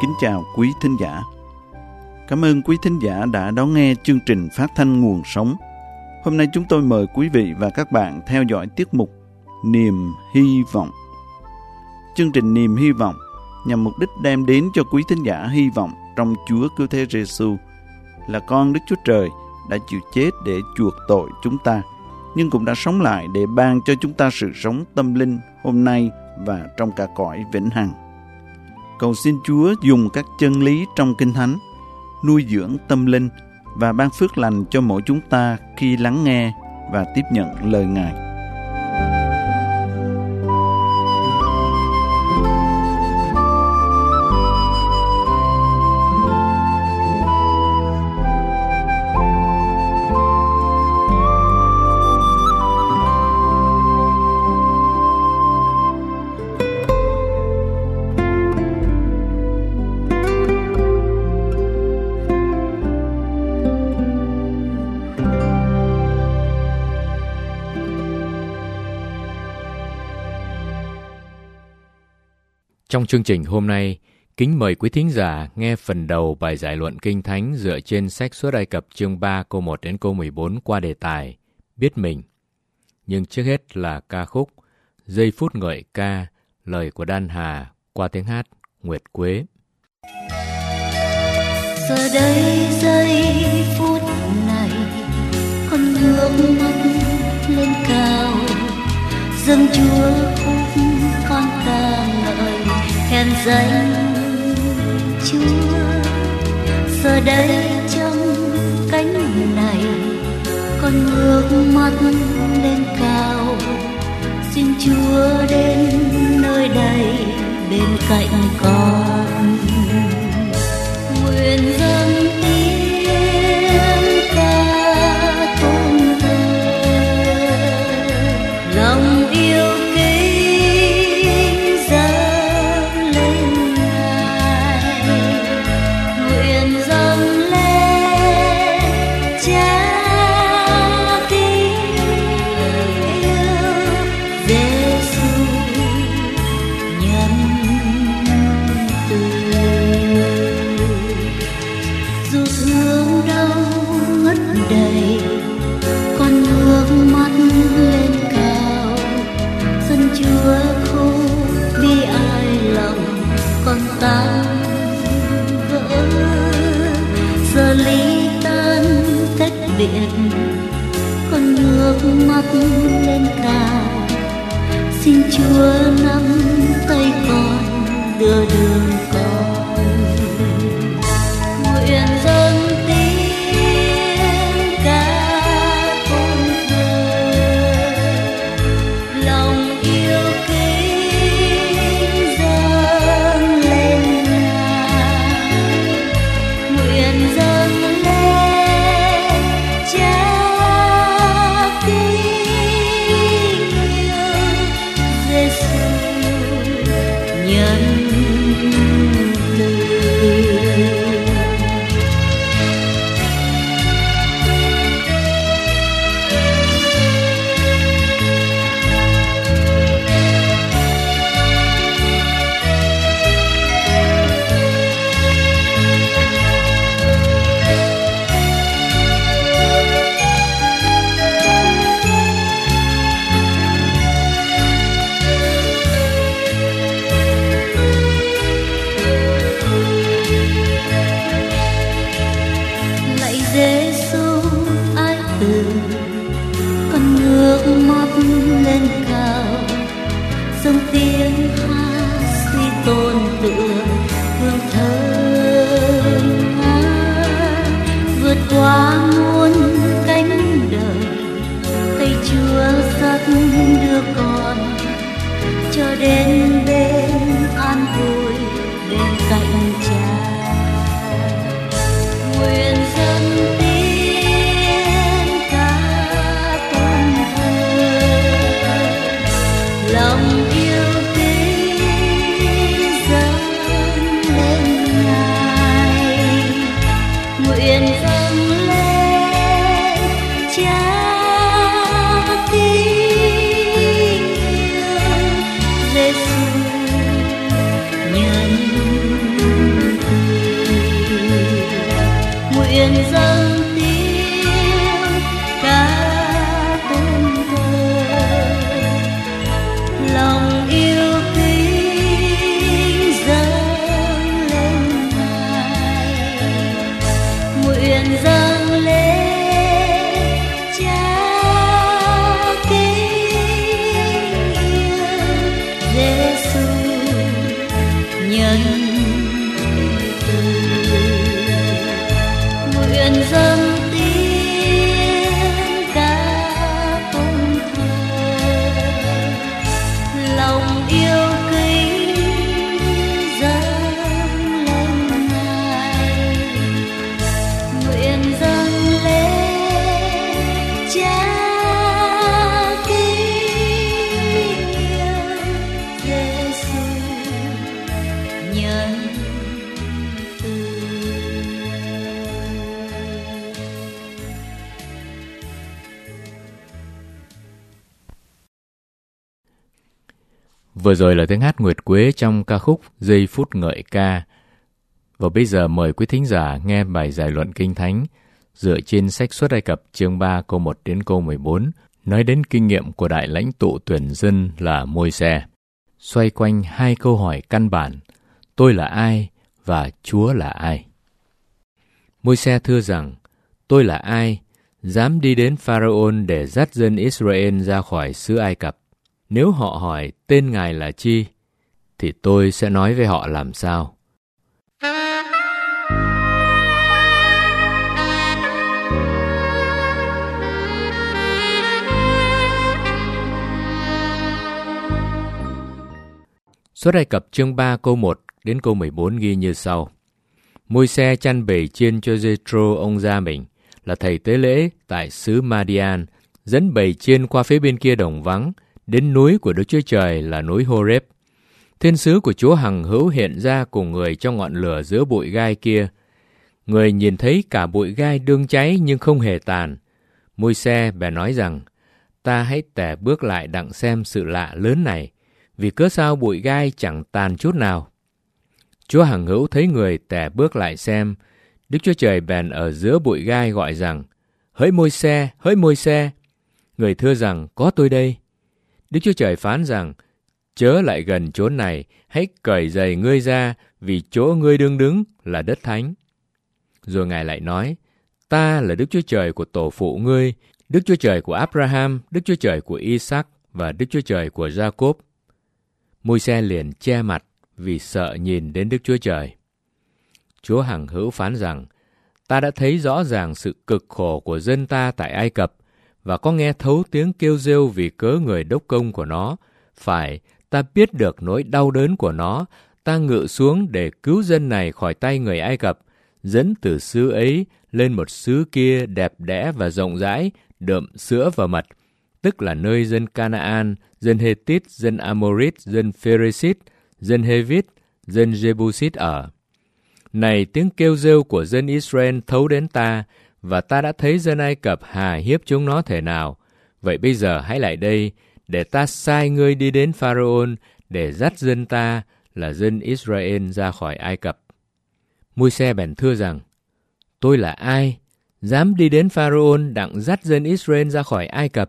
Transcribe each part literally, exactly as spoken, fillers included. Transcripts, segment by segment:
kính chào quý thính giả. Cảm ơn quý thính giả đã đón nghe chương trình phát thanh Nguồn Sống. Hôm nay chúng tôi mời quý vị và các bạn theo dõi tiết mục Niềm Hy Vọng. Chương trình Niềm Hy Vọng nhằm mục đích đem đến cho quý thính giả hy vọng trong Chúa Cứu Thế Giêsu là con Đức Chúa Trời đã chịu chết để chuộc tội chúng ta, nhưng cũng đã sống lại để ban cho chúng ta sự sống tâm linh hôm nay và trong cả cõi vĩnh hằng. Cầu xin Chúa dùng các chân lý trong Kinh Thánh nuôi dưỡng tâm linh và ban phước lành cho mỗi chúng ta khi lắng nghe và tiếp nhận lời Ngài. Trong chương trình hôm nay, kính mời quý thính giả nghe phần đầu bài giải luận Kinh Thánh dựa trên sách Xuất Ai Cập chương ba câu một đến câu mười bốn qua đề tài Biết Mình. Nhưng trước hết là ca khúc Giây Phút Ngợi Ca, lời của Đan Hà qua tiếng hát Nguyệt Quế. Giờ đây giây phút này, con ngước mắt lên cao, dâng Chúa khúc con ca ngợi khen danh Chúa. Giờ đây trong cánh này, con ngước mắt lên cao, xin Chúa đến nơi đây bên cạnh con. Nguyện dâng tiếng ca tôn thờ, lòng yêu kính dâng lên Ngài. Nguyện dâng lên Cha kính yêu Giêsu nhân từ. Dù thương đau ngất đầy, con ngước mắt lên cao, dân Chúa khô bi ai lòng con tan vỡ. Giờ ly tan tách biệt, con ngước mắt lên cao, xin Chúa nắm tay con đưa đường con. Nguyện dâng tiếng ca tôn thờ, lòng yêu kính dâng lên Ngài. Nguyện dâng lên Cha kính yêu Giêsu nhân từ. Lạy Giêsu ái từ, con ngước mắt lên cao, dâng tiếng hát suy tôn tựa hương thơm ngát. Vượt qua muôn cánh đời, tay Chúa dắt đưa con cho đến bên an vui bên cạnh Cha. Nguyện dâng tiếng ca tôn thờ, lòng yêu kính dâng lên Ngài. Nguyện dâng lên Cha kính yêu Giêsu nhân lòng yêu kính dâng lên Ngài, nguyện dâng lên Cha kính yêu Giêsu nhân từ, nguyện dâng tiếng ca tôn thờ, lòng yêu kính dâng lên Ngài, nguyện dâng lên Cha kính yêu Giêsu nhân từ. Vừa rồi là tiếng hát Nguyệt Quế trong ca khúc Giây phút ngợi ca. Và bây giờ mời quý thính giả nghe bài giải luận Kinh Thánh dựa trên sách Xuất Ai Cập chương ba câu một đến câu mười bốn, nói đến kinh nghiệm của đại lãnh tụ tuyển dân là Môi-se, xoay quanh hai câu hỏi căn bản: tôi là ai và Chúa là ai. Môi-se thưa rằng: tôi là ai, dám đi đến Pharaon để dắt dân Israel ra khỏi xứ Ai Cập? Nếu họ hỏi tên Ngài là chi, thì tôi sẽ nói với họ làm sao. Xuất Ai Cập chương ba câu một đến câu mười bốn ghi như sau: Môi-se chăn bầy chiên cho Giê-trô ông gia mình, là thầy tế lễ tại xứ Ma-đi-an, dẫn bầy chiên qua phía bên kia đồng vắng, đến núi của Đức Chúa Trời là núi Hô-rép. Thiên sứ của Chúa hằng hữu hiện ra cùng người trong ngọn lửa giữa bụi gai kia. Người nhìn thấy cả bụi gai đương cháy nhưng không hề tàn. Môi-se bèn nói rằng: ta hãy tẻ bước lại đặng xem sự lạ lớn này, vì cớ sao bụi gai chẳng tàn chút nào. Chúa hằng hữu thấy người tẻ bước lại xem. Đức Chúa Trời bèn ở giữa bụi gai gọi rằng: hỡi Môi-se, hỡi Môi-se. Người thưa rằng: có tôi đây. Đức Chúa Trời phán rằng: chớ lại gần chốn này, hãy cởi giày ngươi ra, vì chỗ ngươi đương đứng là đất thánh. Rồi Ngài lại nói: ta là Đức Chúa Trời của tổ phụ ngươi, Đức Chúa Trời của Abraham, Đức Chúa Trời của Isaac và Đức Chúa Trời của Gia-cốp. Môi-se liền che mặt vì sợ nhìn đến Đức Chúa Trời. Chúa hằng hữu phán rằng: ta đã thấy rõ ràng sự cực khổ của dân ta tại Ai Cập, và có nghe thấu tiếng kêu rêu vì cớ người đốc công của nó. Phải, ta biết được nỗi đau đớn của nó. Ta ngự xuống để cứu dân này khỏi tay người Ai Cập, dẫn từ xứ ấy lên một xứ kia đẹp đẽ và rộng rãi, đượm sữa và mật, tức là nơi dân Canaan, dân Hethit, dân Amorit, dân Pheresit, dân Hevit, dân Jebusit ở. Này, tiếng kêu rêu của dân Israel thấu đến ta, và ta đã thấy dân Ai Cập hà hiếp chúng nó thể nào. Vậy bây giờ hãy lại đây, để ta sai ngươi đi đến Pharaon, để dắt dân ta là dân Israel ra khỏi Ai Cập. Môi-se bèn thưa rằng: tôi là ai, dám đi đến Pharaon đặng dắt dân Israel ra khỏi Ai Cập?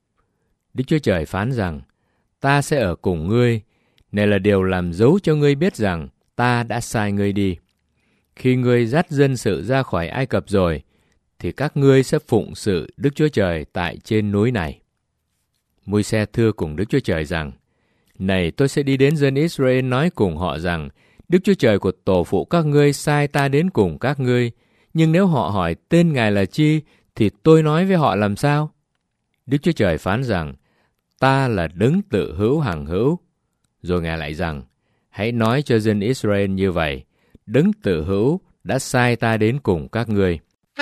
Đức Chúa Trời phán rằng: ta sẽ ở cùng ngươi. Này là điều làm dấu cho ngươi biết rằng ta đã sai ngươi đi. Khi ngươi dắt dân sự ra khỏi Ai Cập rồi, thì các ngươi sẽ phụng sự Đức Chúa Trời tại trên núi này. Môi-se thưa cùng Đức Chúa Trời rằng: này, tôi sẽ đi đến dân Israel nói cùng họ rằng: Đức Chúa Trời của tổ phụ các ngươi sai ta đến cùng các ngươi. Nhưng nếu họ hỏi tên Ngài là chi, thì tôi nói với họ làm sao? Đức Chúa Trời phán rằng: ta là đấng tự hữu hằng hữu. Rồi Ngài lại rằng: hãy nói cho dân Israel như vậy: đấng tự hữu đã sai ta đến cùng các ngươi.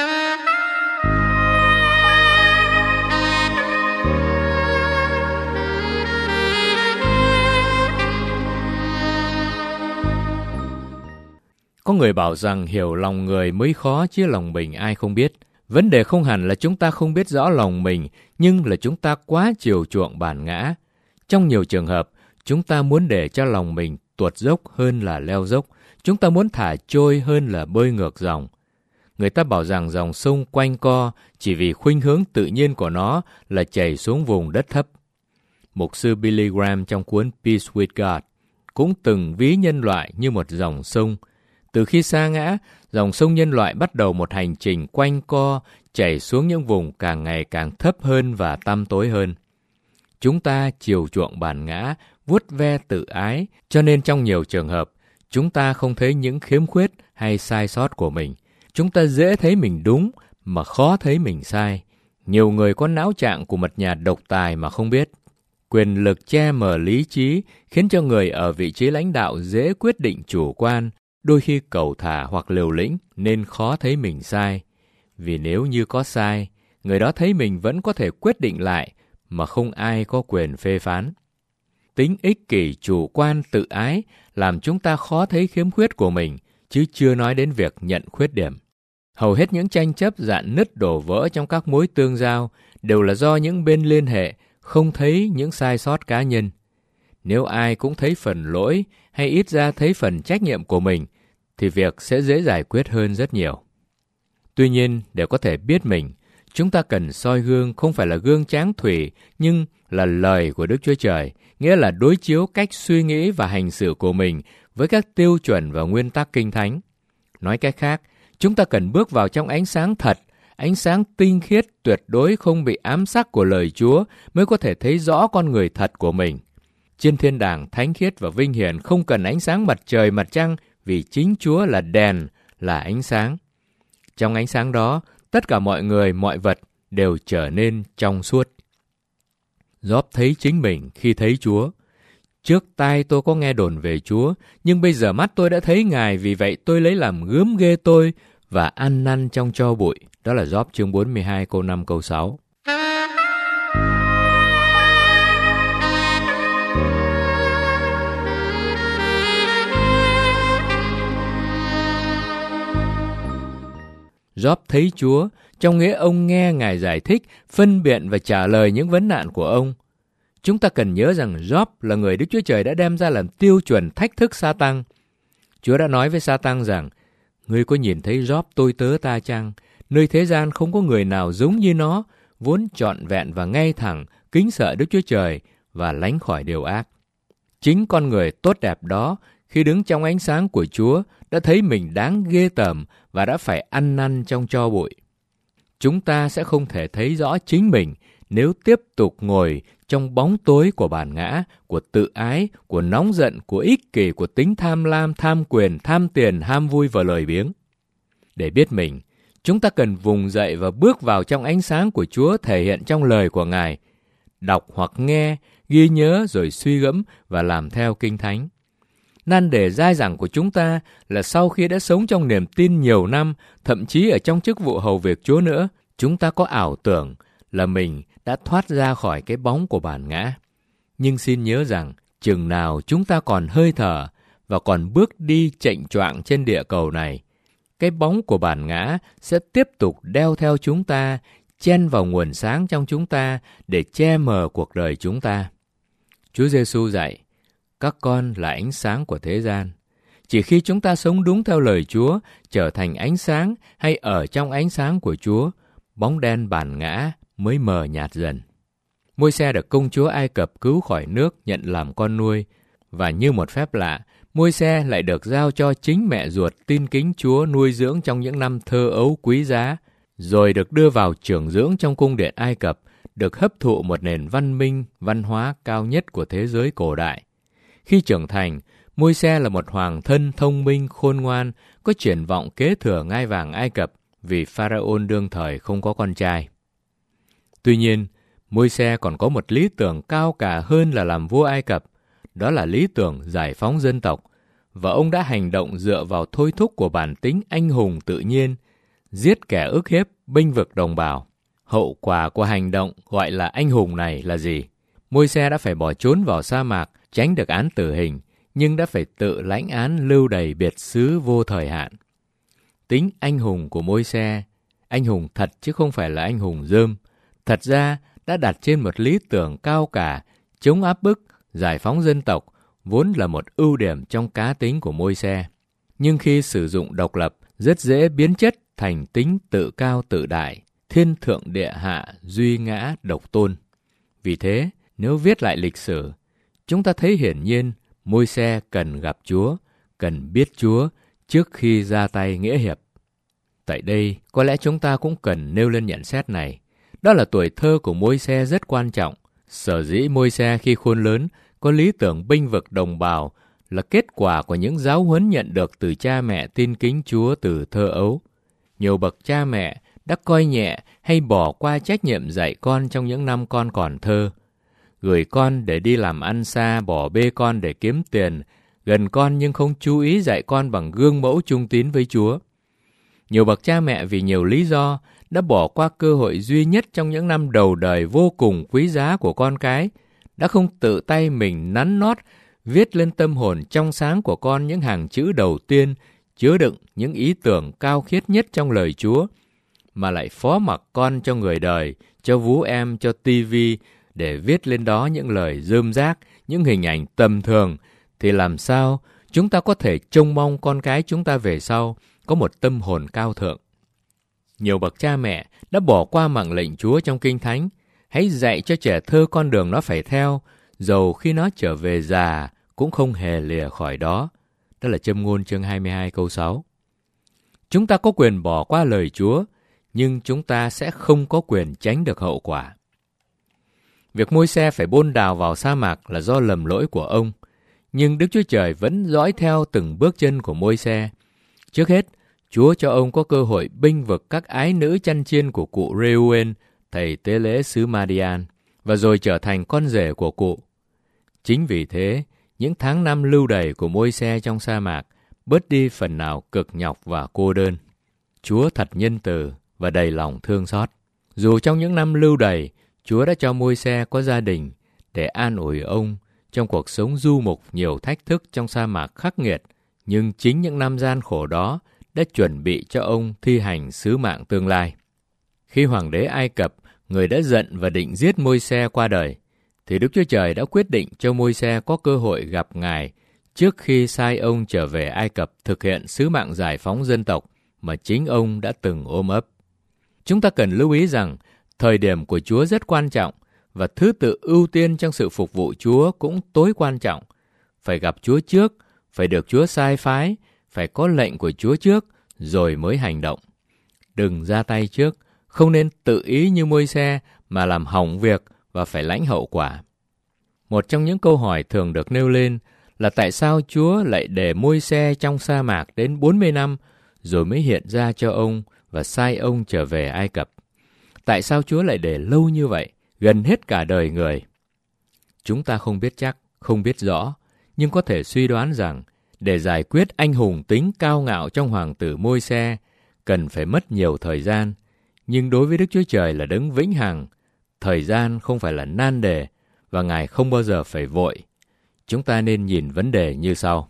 Có người bảo rằng hiểu lòng người mới khó, chứ lòng mình ai không biết. Vấn đề không hẳn là chúng ta không biết rõ lòng mình, nhưng là chúng ta quá chiều chuộng bản ngã. Trong nhiều trường hợp, chúng ta muốn để cho lòng mình tuột dốc hơn là leo dốc. Chúng ta muốn thả trôi hơn là bơi ngược dòng. Người ta bảo rằng dòng sông quanh co chỉ vì khuynh hướng tự nhiên của nó là chảy xuống vùng đất thấp. Mục sư Billy Graham trong cuốn Peace with God cũng từng ví nhân loại như một dòng sông. Từ khi sa ngã, dòng sông nhân loại bắt đầu một hành trình quanh co, chảy xuống những vùng càng ngày càng thấp hơn và tăm tối hơn. Chúng ta chiều chuộng bản ngã, vuốt ve tự ái, cho nên trong nhiều trường hợp, chúng ta không thấy những khiếm khuyết hay sai sót của mình. Chúng ta dễ thấy mình đúng, mà khó thấy mình sai. Nhiều người có não trạng của một nhà độc tài mà không biết. Quyền lực che mờ lý trí khiến cho người ở vị trí lãnh đạo dễ quyết định chủ quan, đôi khi cẩu thả hoặc liều lĩnh nên khó thấy mình sai. Vì nếu như có sai, người đó thấy mình vẫn có thể quyết định lại mà không ai có quyền phê phán. Tính ích kỷ, chủ quan, tự ái làm chúng ta khó thấy khiếm khuyết của mình, chứ chưa nói đến việc nhận khuyết điểm. Hầu hết những tranh chấp rạn nứt đổ vỡ trong các mối tương giao đều là do những bên liên hệ không thấy những sai sót cá nhân. Nếu ai cũng thấy phần lỗi hay ít ra thấy phần trách nhiệm của mình, thì việc sẽ dễ giải quyết hơn rất nhiều. Tuy nhiên, để có thể biết mình, chúng ta cần soi gương không phải là gương tráng thủy, nhưng là lời của Đức Chúa Trời, nghĩa là đối chiếu cách suy nghĩ và hành xử của mình với các tiêu chuẩn và nguyên tắc Kinh Thánh. Nói cách khác, chúng ta cần bước vào trong ánh sáng thật, ánh sáng tinh khiết tuyệt đối không bị ám sắc của lời Chúa mới có thể thấy rõ con người thật của mình. Trên thiên đàng thánh khiết và vinh hiển không cần ánh sáng mặt trời mặt trăng, vì chính Chúa là đèn, là ánh sáng. Trong ánh sáng đó, tất cả mọi người, mọi vật đều trở nên trong suốt. Gióp thấy chính mình khi thấy Chúa. Trước tai tôi có nghe đồn về Chúa, nhưng bây giờ mắt tôi đã thấy Ngài, vì vậy tôi lấy làm gớm ghê tôi và ăn năn trong tro bụi. Đó là Gióp chương bốn mươi hai câu năm câu sáu. Gióp thấy Chúa, trong nghĩa ông nghe Ngài giải thích, phân biện và trả lời những vấn nạn của ông. Chúng ta cần nhớ rằng Gióp là người Đức Chúa Trời đã đem ra làm tiêu chuẩn thách thức Sa-tăng. Chúa đã nói với Sa-tăng rằng, ngươi có nhìn thấy Gióp tôi tớ ta chăng? Nơi thế gian không có người nào giống như nó, vốn trọn vẹn và ngay thẳng, kính sợ Đức Chúa Trời và lánh khỏi điều ác. Chính con người tốt đẹp đó, khi đứng trong ánh sáng của Chúa, đã thấy mình đáng ghê tởm và đã phải ăn năn trong tro bụi. Chúng ta sẽ không thể thấy rõ chính mình nếu tiếp tục ngồi trong bóng tối của bản ngã, của tự ái, của nóng giận, của ích kỷ, của tính tham lam, tham quyền, tham tiền, ham vui và lười biếng. Để biết mình, chúng ta cần vùng dậy và bước vào trong ánh sáng của Chúa thể hiện trong lời của Ngài. Đọc hoặc nghe, ghi nhớ rồi suy gẫm và làm theo Kinh Thánh. Nan đề dai dẳng của chúng ta là sau khi đã sống trong niềm tin nhiều năm, thậm chí ở trong chức vụ hầu việc Chúa nữa, chúng ta có ảo tưởng là mình đã thoát ra khỏi cái bóng của bản ngã. Nhưng xin nhớ rằng, chừng nào chúng ta còn hơi thở và còn bước đi chệnh choạng trên địa cầu này, cái bóng của bản ngã sẽ tiếp tục đeo theo chúng ta, chen vào nguồn sáng trong chúng ta để che mờ cuộc đời chúng ta. Chúa Giêsu dạy, các con là ánh sáng của thế gian. Chỉ khi chúng ta sống đúng theo lời Chúa, trở thành ánh sáng hay ở trong ánh sáng của Chúa, bóng đen bản ngã mới mờ nhạt dần. Môi-se được công chúa Ai Cập cứu khỏi nước nhận làm con nuôi, và như một phép lạ, Môi-se lại được giao cho chính mẹ ruột tin kính Chúa nuôi dưỡng trong những năm thơ ấu quý giá, rồi được đưa vào trưởng dưỡng trong cung điện Ai Cập, được hấp thụ một nền văn minh, văn hóa cao nhất của thế giới cổ đại. Khi trưởng thành, Môi-se là một hoàng thân thông minh, khôn ngoan, có triển vọng kế thừa ngai vàng Ai Cập vì Pharaon đương thời không có con trai. Tuy nhiên, Môi-se còn có một lý tưởng cao cả hơn là làm vua Ai Cập, đó là lý tưởng giải phóng dân tộc, và ông đã hành động dựa vào thôi thúc của bản tính anh hùng tự nhiên, giết kẻ ức hiếp, bênh vực đồng bào. Hậu quả của hành động gọi là anh hùng này là gì? Môi-se đã phải bỏ trốn vào sa mạc, tránh được án tử hình, nhưng đã phải tự lãnh án lưu đày biệt xứ vô thời hạn. Tính anh hùng của Môi-se, anh hùng thật chứ không phải là anh hùng rơm, thật ra đã đặt trên một lý tưởng cao cả, chống áp bức, giải phóng dân tộc, vốn là một ưu điểm trong cá tính của Môi-se. Nhưng khi sử dụng độc lập, rất dễ biến chất thành tính tự cao tự đại, thiên thượng địa hạ, duy ngã độc tôn. Vì thế, Nếu viết lại lịch sử, chúng ta thấy hiển nhiên Môi-se cần gặp Chúa, cần biết Chúa trước khi ra tay nghĩa hiệp. Tại đây, có lẽ chúng ta cũng cần nêu lên nhận xét này. Đó là tuổi thơ của Môi-se rất quan trọng. Sở dĩ Môi-se khi khôn lớn có lý tưởng bênh vực đồng bào là kết quả của những giáo huấn nhận được từ cha mẹ tin kính Chúa từ thơ ấu. Nhiều bậc cha mẹ đã coi nhẹ hay bỏ qua trách nhiệm dạy con trong những năm con còn thơ. Gửi con để đi làm ăn xa, bỏ bê con để kiếm tiền, gần con nhưng không chú ý dạy con bằng gương mẫu trung tín với Chúa. Nhiều bậc cha mẹ vì nhiều lý do đã bỏ qua cơ hội duy nhất trong những năm đầu đời vô cùng quý giá của con cái, đã không tự tay mình nắn nót, viết lên tâm hồn trong sáng của con những hàng chữ đầu tiên chứa đựng những ý tưởng cao khiết nhất trong lời Chúa, mà lại phó mặc con cho người đời, cho vú em, cho tivi để viết lên đó những lời rơm rác, những hình ảnh tầm thường, thì làm sao chúng ta có thể trông mong con cái chúng ta về sau có một tâm hồn cao thượng. Nhiều bậc cha mẹ đã bỏ qua mạng lệnh Chúa trong Kinh Thánh, hãy dạy cho trẻ thơ con đường nó phải theo, dầu khi nó trở về già cũng không hề lìa khỏi đó. Đó là Châm ngôn chương hai mươi hai câu sáu. Chúng ta có quyền bỏ qua lời Chúa, nhưng chúng ta sẽ không có quyền tránh được hậu quả. Việc Môi-se phải bôn đào vào sa mạc là do lầm lỗi của ông, nhưng Đức Chúa Trời vẫn dõi theo từng bước chân của Môi-se. Trước hết, Chúa cho ông có cơ hội bênh vực các ái nữ chăn chiên của cụ Reuben, thầy tế lễ xứ Madian, và rồi trở thành con rể của cụ. Chính vì thế, những tháng năm lưu đày của Môi-se trong sa mạc bớt đi phần nào cực nhọc và cô đơn. Chúa thật nhân từ và đầy lòng thương xót. Dù trong những năm lưu đày, Chúa đã cho Môi-se có gia đình để an ủi ông trong cuộc sống du mục nhiều thách thức trong sa mạc khắc nghiệt, nhưng chính những năm gian khổ đó đã chuẩn bị cho ông thi hành sứ mạng tương lai. Khi hoàng đế Ai Cập, người đã giận và định giết Môi-se qua đời, thì Đức Chúa Trời đã quyết định cho Môi-se có cơ hội gặp Ngài trước khi sai ông trở về Ai Cập thực hiện sứ mạng giải phóng dân tộc mà chính ông đã từng ôm ấp. Chúng ta cần lưu ý rằng thời điểm của Chúa rất quan trọng và thứ tự ưu tiên trong sự phục vụ Chúa cũng tối quan trọng. Phải gặp Chúa trước, phải được Chúa sai phái, phải có lệnh của Chúa trước rồi mới hành động. Đừng ra tay trước, không nên tự ý như Môi-se mà làm hỏng việc và phải lãnh hậu quả. Một trong những câu hỏi thường được nêu lên là tại sao Chúa lại để Môi-se trong sa mạc đến bốn mươi năm rồi mới hiện ra cho ông và sai ông trở về Ai Cập? Tại sao Chúa lại để lâu như vậy, gần hết cả đời người? Chúng ta không biết chắc, không biết rõ, nhưng có thể suy đoán rằng để giải quyết anh hùng tính cao ngạo trong hoàng tử Môi-se cần phải mất nhiều thời gian. Nhưng đối với Đức Chúa Trời là đấng vĩnh hằng, thời gian không phải là nan đề và Ngài không bao giờ phải vội. Chúng ta nên nhìn vấn đề như sau.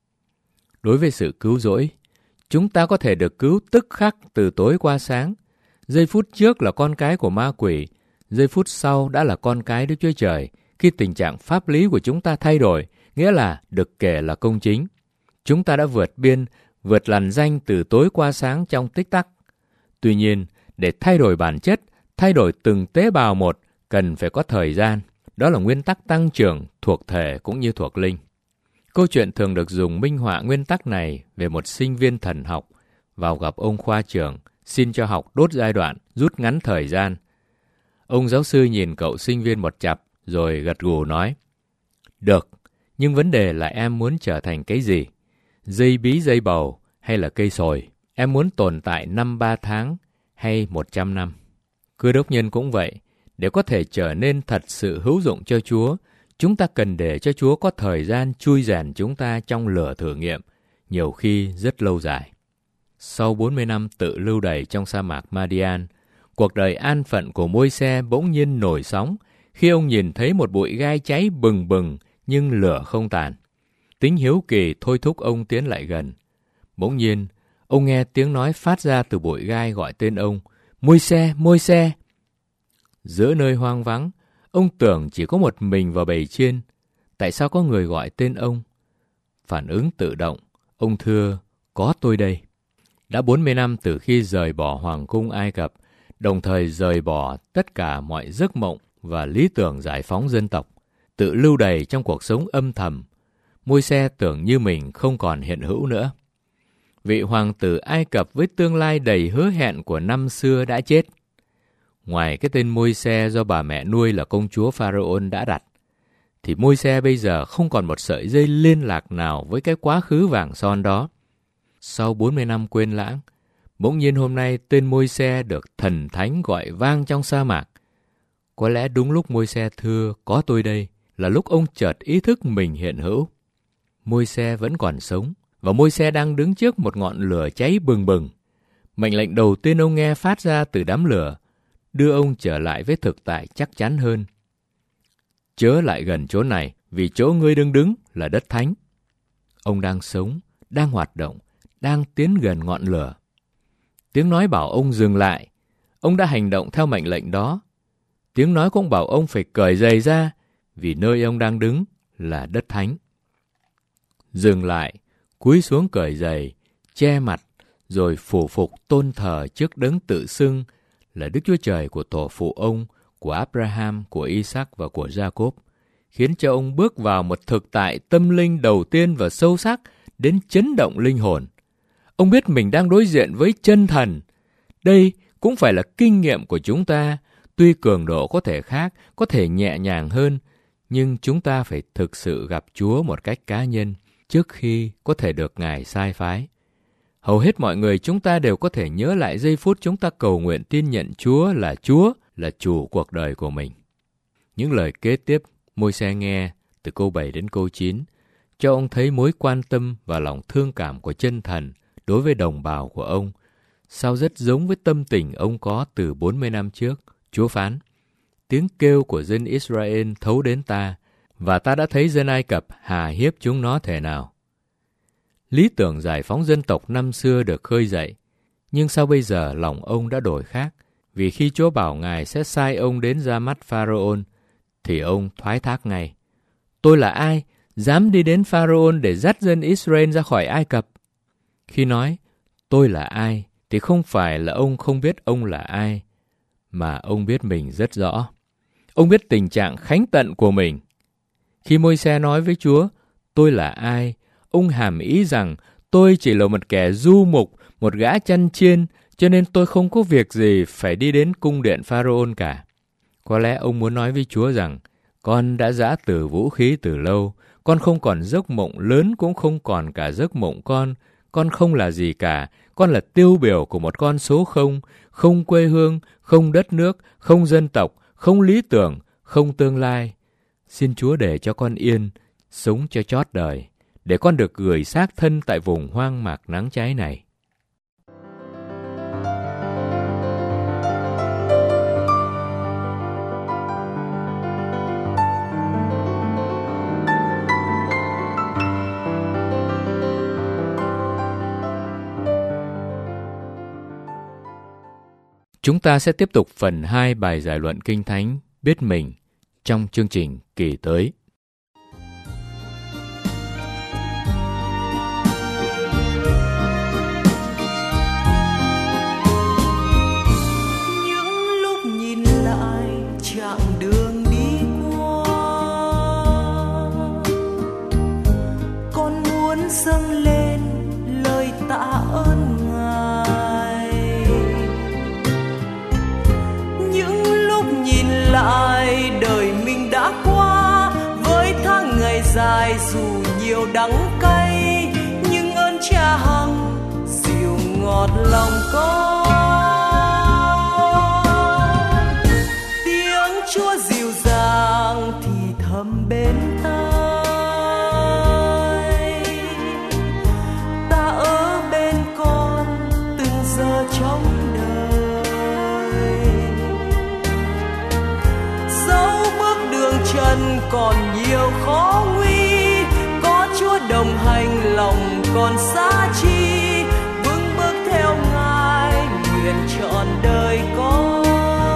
Đối với sự cứu rỗi, chúng ta có thể được cứu tức khắc từ tối qua sáng. Giây phút trước là con cái của ma quỷ, giây phút sau đã là con cái Đức Chúa Trời, khi tình trạng pháp lý của chúng ta thay đổi, nghĩa là được kể là công chính. Chúng ta đã vượt biên, vượt lằn ranh từ tối qua sáng trong tích tắc. Tuy nhiên, để thay đổi bản chất, thay đổi từng tế bào một, cần phải có thời gian. Đó là nguyên tắc tăng trưởng thuộc thể cũng như thuộc linh. Câu chuyện thường được dùng minh họa nguyên tắc này về một sinh viên thần học vào gặp ông khoa trưởng, xin cho học đốt giai đoạn, rút ngắn thời gian. Ông giáo sư nhìn cậu sinh viên một chặp, rồi gật gù nói, được, nhưng vấn đề là em muốn trở thành cái gì? Dây bí dây bầu hay là cây sồi? Em muốn tồn tại năm ba tháng hay một trăm năm? Cơ đốc nhân cũng vậy. Để có thể trở nên thật sự hữu dụng cho Chúa, chúng ta cần để cho Chúa có thời gian chui rèn chúng ta trong lửa thử nghiệm, nhiều khi rất lâu dài. Sau bốn mươi năm tự lưu đày trong sa mạc Madian, cuộc đời an phận của Môi-se bỗng nhiên nổi sóng khi ông nhìn thấy một bụi gai cháy bừng bừng nhưng lửa không tàn. Tính hiếu kỳ thôi thúc ông tiến lại gần. Bỗng nhiên, ông nghe tiếng nói phát ra từ bụi gai gọi tên ông, Môi-se, Môi-se. Giữa nơi hoang vắng, ông tưởng chỉ có một mình và bầy chiên. Tại sao có người gọi tên ông? Phản ứng tự động, ông thưa, có tôi đây. Đã bốn mươi năm từ khi rời bỏ hoàng cung Ai Cập, đồng thời rời bỏ tất cả mọi giấc mộng và lý tưởng giải phóng dân tộc. tự lưu đày trong cuộc sống âm thầm, Môi-se tưởng như mình không còn hiện hữu nữa. Vị hoàng tử Ai Cập với tương lai đầy hứa hẹn của năm xưa đã chết. Ngoài cái tên Môi-se do bà mẹ nuôi là công chúa Pharaon đã đặt, thì Môi-se bây giờ không còn một sợi dây liên lạc nào với cái quá khứ vàng son đó. Sau bốn mươi năm quên lãng, bỗng nhiên hôm nay tên Môi-se được thần thánh gọi vang trong sa mạc. Có lẽ đúng lúc Môi-se thưa có tôi đây là lúc ông chợt ý thức mình hiện hữu. Môi-se vẫn còn sống, và Môi-se đang đứng trước một ngọn lửa cháy bừng bừng. Mệnh lệnh đầu tiên ông nghe phát ra từ đám lửa đưa ông trở lại với thực tại chắc chắn hơn. Chớ lại gần chỗ này, vì chỗ ngươi đang đứng là đất thánh. Ông đang sống, đang hoạt động, đang tiến gần ngọn lửa. Tiếng nói bảo ông dừng lại. Ông đã hành động theo mệnh lệnh đó. Tiếng nói cũng bảo ông phải cởi giày ra, vì nơi ông đang đứng là đất thánh. Dừng lại, cúi xuống cởi giày, che mặt, rồi phủ phục tôn thờ trước đấng tự xưng là Đức Chúa Trời của tổ phụ ông, của Abraham, của Isaac và của Jacob, khiến cho ông bước vào một thực tại tâm linh đầu tiên và sâu sắc đến chấn động linh hồn. Ông biết mình đang đối diện với chân thần. Đây cũng phải là kinh nghiệm của chúng ta, tuy cường độ có thể khác, có thể nhẹ nhàng hơn, nhưng chúng ta phải thực sự gặp Chúa một cách cá nhân trước khi có thể được Ngài sai phái. Hầu hết mọi người chúng ta đều có thể nhớ lại giây phút chúng ta cầu nguyện tin nhận Chúa là Chúa, là chủ cuộc đời của mình. Những lời kế tiếp Môi-se nghe từ câu bảy đến câu chín cho ông thấy mối quan tâm và lòng thương cảm của chân thần đối với đồng bào của ông, sao rất giống với tâm tình ông có từ bốn mươi năm trước. Chúa phán: tiếng kêu của dân Israel thấu đến ta, và ta đã thấy dân Ai Cập hà hiếp chúng nó thể nào. Lý tưởng giải phóng dân tộc năm xưa được khơi dậy, nhưng sao bây giờ lòng ông đã đổi khác? Vì khi Chúa bảo Ngài sẽ sai ông đến ra mắt Pharaon, thì ông thoái thác ngay. Tôi là ai, dám đi đến Pharaon để dắt dân Israel ra khỏi Ai Cập? Khi nói tôi là ai, thì không phải là ông không biết ông là ai, mà ông biết mình rất rõ. Ông biết tình trạng khánh tận của mình. Khi Môi-se nói với Chúa, tôi là ai, ông hàm ý rằng tôi chỉ là một kẻ du mục, một gã chăn chiên, cho nên tôi không có việc gì phải đi đến cung điện Pharaon cả. Có lẽ ông muốn nói với Chúa rằng, con đã giã từ vũ khí từ lâu, con không còn giấc mộng lớn cũng không còn cả giấc mộng con, con không là gì cả, con là tiêu biểu của một con số không, không quê hương, không đất nước, không dân tộc, không lý tưởng, không tương lai. Xin Chúa để cho con yên, sống cho chót đời, để con được gửi xác thân tại vùng hoang mạc nắng cháy này. Chúng ta sẽ tiếp tục phần hai bài giải luận Kinh Thánh Biết Mình trong chương trình kỳ tới. Những lúc nhìn lại chặng đường đi qua, con muốn dâng lên lời tạ ơn lại đời mình đã qua với tháng ngày dài dù nhiều đắng cay, nhưng ơn Cha hằng dịu ngọt lòng con. Tiếng Chúa dịu dàng thì thầm bên tai, ta ở bên con từng giờ trong chân còn nhiều khó nguy, có Chúa đồng hành lòng còn xa chi, vững bước theo Ngài nguyện trọn đời con.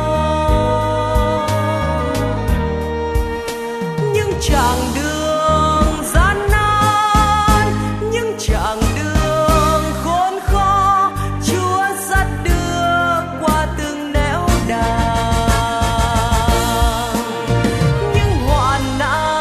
Những chặng đường gian nan, những chặng đường khốn khó, Chúa dắt đưa qua từng nẻo đàng. Những hoạn nạn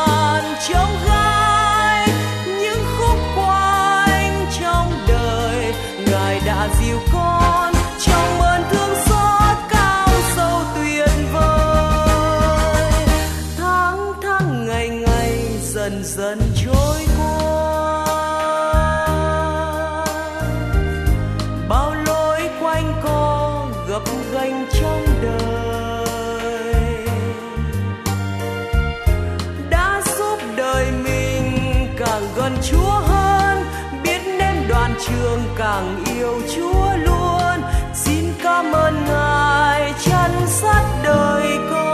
gần Chúa hơn, biết nên đoàn trường càng yêu Chúa luôn. Xin cảm ơn Ngài chăn sắt đời con.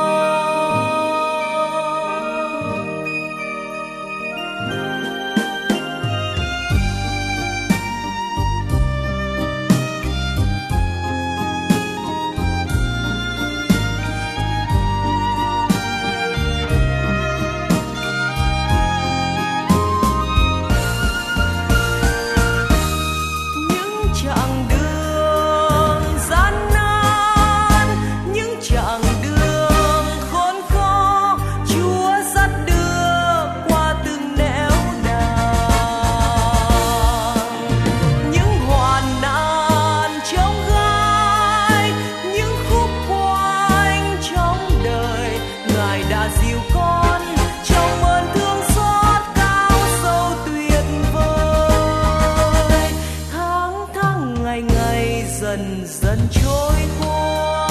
Dần dần trôi qua,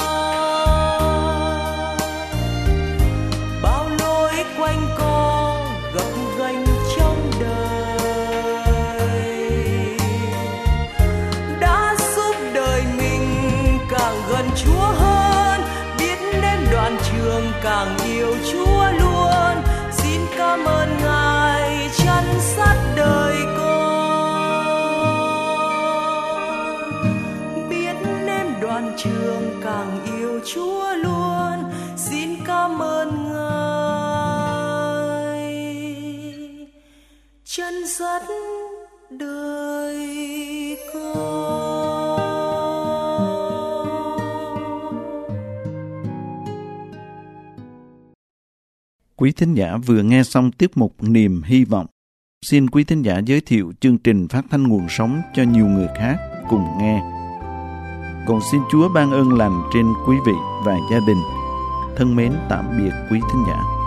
bao lối quanh co gập ghềnh trong đời đã giúp đời mình càng gần Chúa hơn, biết đến đoàn trường càng yêu Chúa luôn. Xin cảm ơn Ngài chăn sắt đời con. Trường càng yêu Chúa luôn. Xin cảm ơn Ngài chân dắt đời con. Quý thính giả vừa nghe xong tiết mục Niềm Hy Vọng. Xin quý thính giả giới thiệu chương trình phát thanh nguồn sống cho nhiều người khác cùng nghe. Còn xin Chúa ban ơn lành trên quý vị và gia đình. Thân mến tạm biệt quý thính giả.